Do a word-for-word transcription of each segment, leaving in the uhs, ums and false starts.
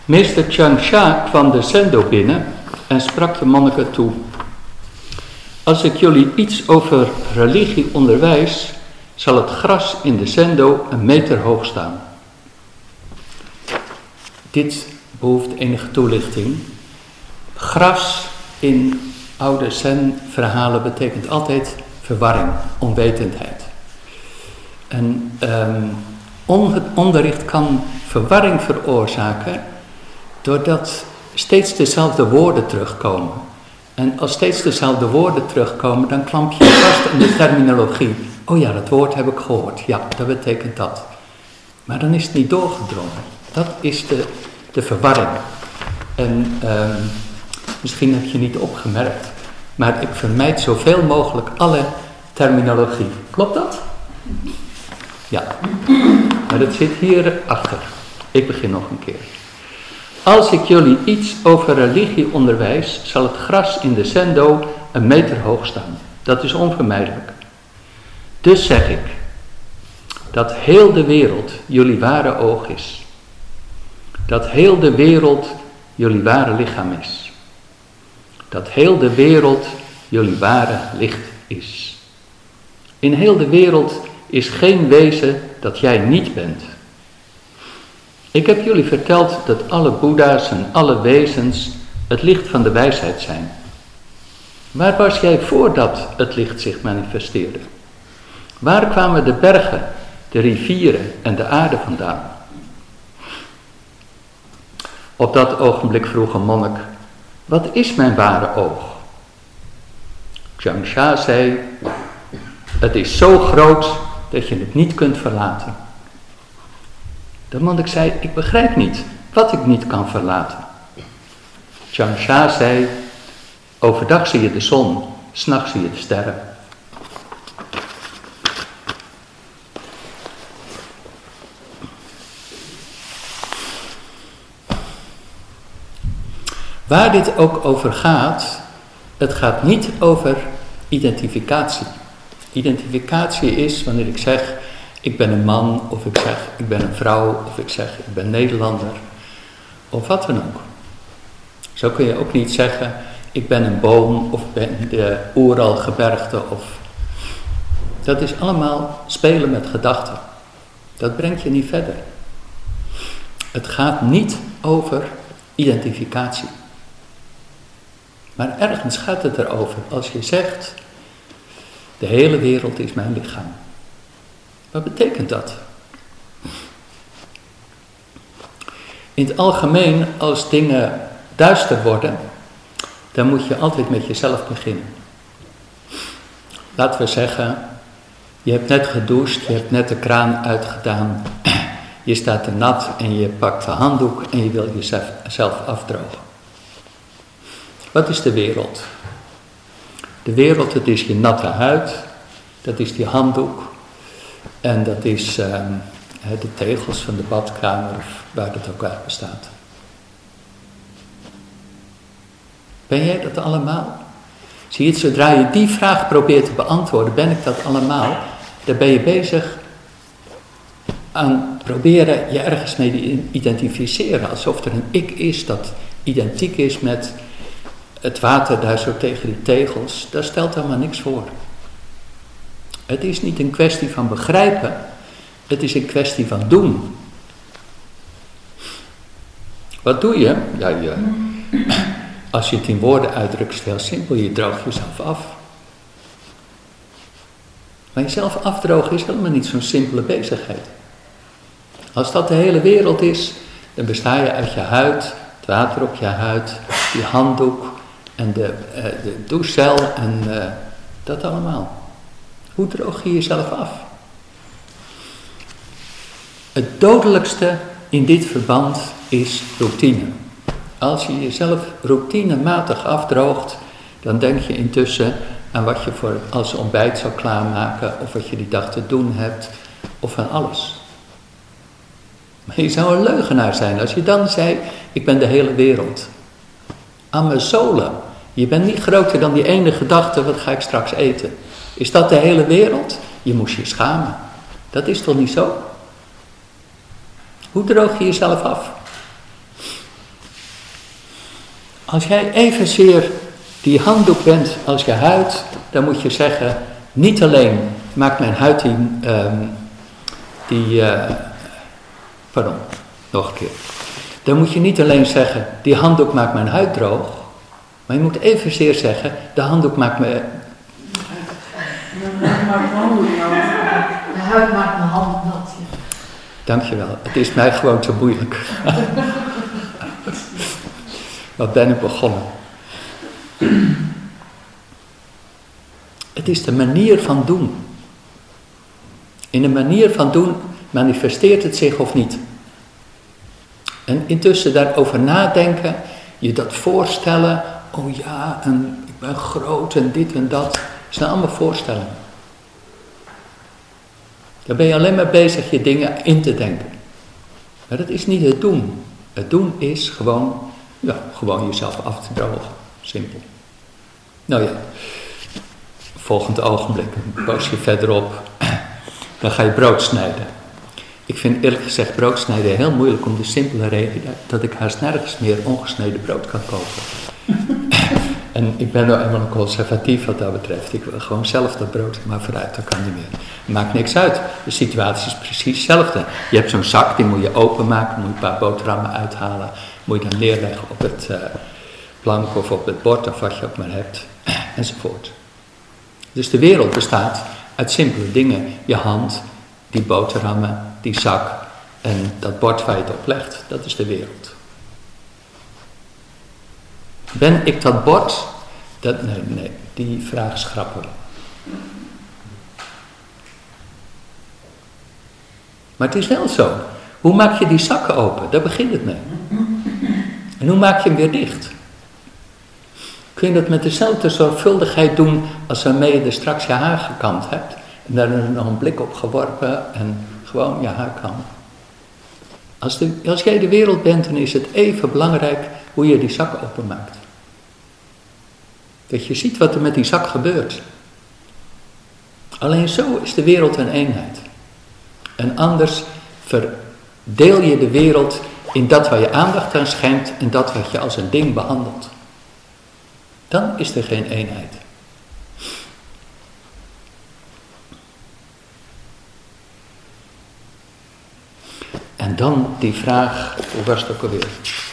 Meester Changsha kwam de zendo binnen en sprak de monniken toe. Als ik jullie iets over religie onderwijs, zal het gras in de zendo een meter hoog staan. Dit behoeft enige toelichting. Gras in oude zen-verhalen betekent altijd verwarring, onwetendheid. En um, on- onderricht kan verwarring veroorzaken doordat steeds dezelfde woorden terugkomen. En als steeds dezelfde woorden terugkomen, dan klamp je vast aan de terminologie. Oh ja, dat woord heb ik gehoord. Ja, dat betekent dat. Maar dan is het niet doorgedrongen. Dat is de, de verwarring. En um, misschien heb je niet opgemerkt, maar ik vermijd zoveel mogelijk alle terminologie. Klopt dat? Ja. Maar dat zit hier achter. Ik begin nog een keer. Als ik jullie iets over religie onderwijs, zal het gras in de zendo een meter hoog staan. Dat is onvermijdelijk. Dus zeg ik, dat heel de wereld jullie ware oog is. Dat heel de wereld jullie ware lichaam is. Dat heel de wereld jullie ware licht is. In heel de wereld is geen wezen dat jij niet bent. Ik heb jullie verteld dat alle boeddha's en alle wezens het licht van de wijsheid zijn. Waar was jij voordat het licht zich manifesteerde? Waar kwamen de bergen, de rivieren en de aarde vandaan? Op dat ogenblik vroeg een monnik, wat is mijn ware oog? Changsha zei, het is zo groot dat je het niet kunt verlaten. De monnik zei, ik begrijp niet wat ik niet kan verlaten. Changsha zei, overdag zie je de zon, 's nachts zie je de sterren. Waar dit ook over gaat, het gaat niet over identificatie. Identificatie is wanneer ik zeg, ik ben een man, of ik zeg, ik ben een vrouw, of ik zeg, ik ben Nederlander, of wat dan ook. Zo kun je ook niet zeggen, ik ben een boom, of ben de Oeralgebergte, of... Dat is allemaal spelen met gedachten. Dat brengt je niet verder. Het gaat niet over identificatie. Maar ergens gaat het erover als je zegt, de hele wereld is mijn lichaam. Wat betekent dat? In het algemeen, als dingen duister worden, dan moet je altijd met jezelf beginnen. Laten we zeggen, je hebt net gedoucht, je hebt net de kraan uitgedaan, je staat te nat en je pakt de handdoek en je wil jezelf afdrogen. Wat is de wereld? De wereld, het is je natte huid, dat is die handdoek en dat is uh, de tegels van de badkamer of waar het ook uit bestaat. Ben jij dat allemaal? Zie je het, zodra je die vraag probeert te beantwoorden, ben ik dat allemaal? Dan ben je bezig aan proberen je ergens mee te identificeren, alsof er een ik is dat identiek is met het water daar zo tegen die tegels. Daar stelt helemaal niks voor. Het is niet een kwestie van begrijpen, het is een kwestie van doen. Wat doe je? Ja, je als je het in woorden uitdrukt, is het heel simpel, je droogt jezelf af. Maar jezelf afdrogen is helemaal niet zo'n simpele bezigheid. Als dat de hele wereld is, dan besta je uit je huid, het water op je huid, je handdoek en de, uh, de douchecel en uh, dat allemaal. Hoe droog je jezelf af? Het dodelijkste in dit verband is routine. Als je jezelf routinematig afdroogt, dan denk je intussen aan wat je voor als ontbijt zou klaarmaken, of wat je die dag te doen hebt, of van alles. Maar je zou een leugenaar zijn als je dan zei, ik ben de hele wereld. Amezolen, je bent niet groter dan die ene gedachte, wat ga ik straks eten? Is dat de hele wereld? Je moest je schamen. Dat is toch niet zo? Hoe droog je jezelf af? Als jij evenzeer die handdoek bent als je huid, dan moet je zeggen, niet alleen maakt mijn huid die, um, die uh, pardon, nog een keer. Dan moet je niet alleen zeggen, die handdoek maakt mijn huid droog, maar je moet evenzeer zeggen, de handdoek maakt me... De huid maakt mijn hand nat. Dankjewel, het is mij gewoon te moeilijk. Wat ben ik begonnen? Het is de manier van doen. In de manier van doen manifesteert het zich of niet. En intussen daarover nadenken, je dat voorstellen, oh ja, en ik ben groot en dit en dat, zijn allemaal voorstellingen. Dan ben je alleen maar bezig je dingen in te denken. Maar dat is niet het doen. Het doen is gewoon, ja, gewoon jezelf af te drogen. Simpel. Nou ja, volgend ogenblik, een poosje verderop, dan ga je brood snijden. Ik vind eerlijk gezegd brood snijden heel moeilijk om de simpele reden dat ik haast nergens meer ongesneden brood kan kopen. En ik ben nou eenmaal conservatief wat dat betreft. Ik wil gewoon zelf dat brood, maar vooruit, dat kan niet meer. Maakt niks uit. De situatie is precies hetzelfde. Je hebt zo'n zak, die moet je openmaken, moet je een paar boterhammen uithalen, moet je dan neerleggen op het uh, plank of op het bord of wat je ook maar hebt, enzovoort. Dus de wereld bestaat uit simpele dingen. Je hand, die boterhammen, die zak en dat bord waar je het op legt. Dat is de wereld. Ben ik dat bord? Dat, nee, nee, die vraag schrappen we. Maar het is wel zo. Hoe maak je die zakken open? Daar begint het mee. En hoe maak je hem weer dicht? Kun je dat met dezelfde zorgvuldigheid doen als waarmee je er straks je haar gekamd hebt? En daar nog een blik op geworpen en gewoon je haar kammen. Als, de, als jij de wereld bent, dan is het even belangrijk hoe je die zak openmaakt. Dat je ziet wat er met die zak gebeurt. Alleen zo is de wereld een eenheid. En anders verdeel je de wereld in dat waar je aandacht aan schenkt en dat wat je als een ding behandelt. Dan is er geen eenheid. En dan die vraag, hoe was het ook alweer?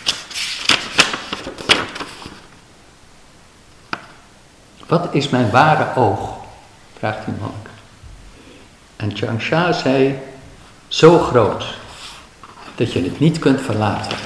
Wat is mijn ware oog? Vraagt die monnik. En Changsha zei, zo groot, dat je het niet kunt verlaten.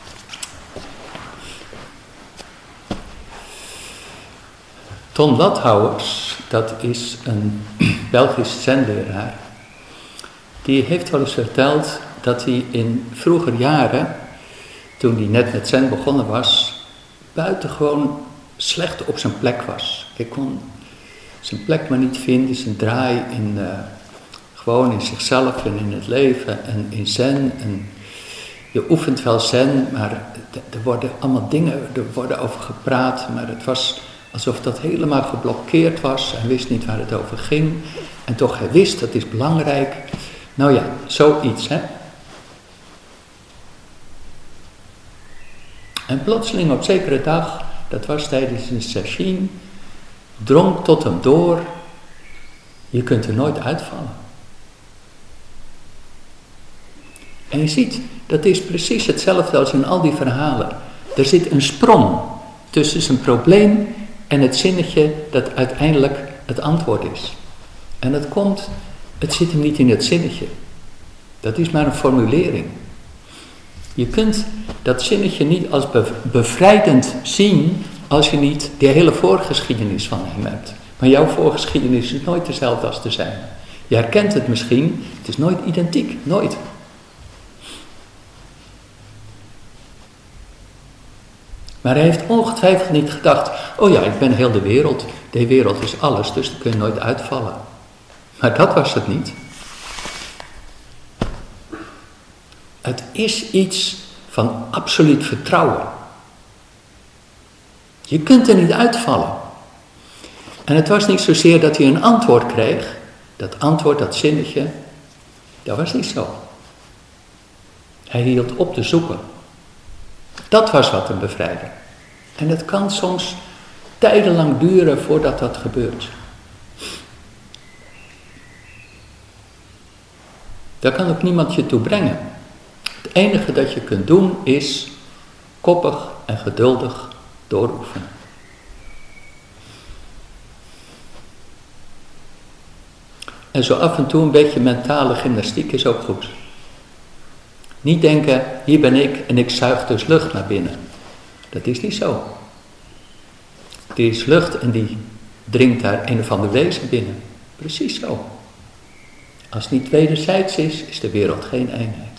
Ton Lathouwers, dat is een Belgisch zenleraar, die heeft wel eens verteld dat hij in vroeger jaren, toen hij net met zen begonnen was, buitengewoon slecht op zijn plek was. Hij kon zijn plek maar niet vinden, zijn draai in, uh, gewoon in zichzelf en in het leven en in zen. En je oefent wel zen, maar er worden allemaal dingen, er worden over gepraat, maar het was alsof dat helemaal geblokkeerd was. Hij wist niet waar het over ging. En toch, hij wist, dat is belangrijk. Nou ja, zoiets, hè. En plotseling op zekere dag, dat was tijdens een session, drong tot hem door, je kunt er nooit uitvallen. En je ziet, dat is precies hetzelfde als in al die verhalen. Er zit een sprong tussen zijn probleem en het zinnetje dat uiteindelijk het antwoord is. En dat komt, het zit hem niet in het zinnetje. Dat is maar een formulering. Je kunt dat zinnetje niet als bevrijdend zien als je niet de hele voorgeschiedenis van hem hebt. Maar jouw voorgeschiedenis is nooit dezelfde als de zijne. Je herkent het misschien, het is nooit identiek, nooit. Maar hij heeft ongetwijfeld niet gedacht, oh ja, ik ben heel de wereld, de wereld is alles, dus dan kun je nooit uitvallen. Maar dat was het niet. Het is iets van absoluut vertrouwen. Je kunt er niet uitvallen. En het was niet zozeer dat hij een antwoord kreeg. Dat antwoord, dat zinnetje, dat was niet zo. Hij hield op te zoeken. Dat was wat hem bevrijdde. En het kan soms tijdenlang duren voordat dat gebeurt. Daar kan ook niemand je toe brengen. Het enige dat je kunt doen is koppig en geduldig dooroefenen. En zo af en toe een beetje mentale gymnastiek is ook goed. Niet denken, hier ben ik en ik zuig dus lucht naar binnen. Dat is niet zo. Er is lucht en die dringt daar een of ander wezen binnen. Precies zo. Als het niet wederzijds is, is de wereld geen eenheid.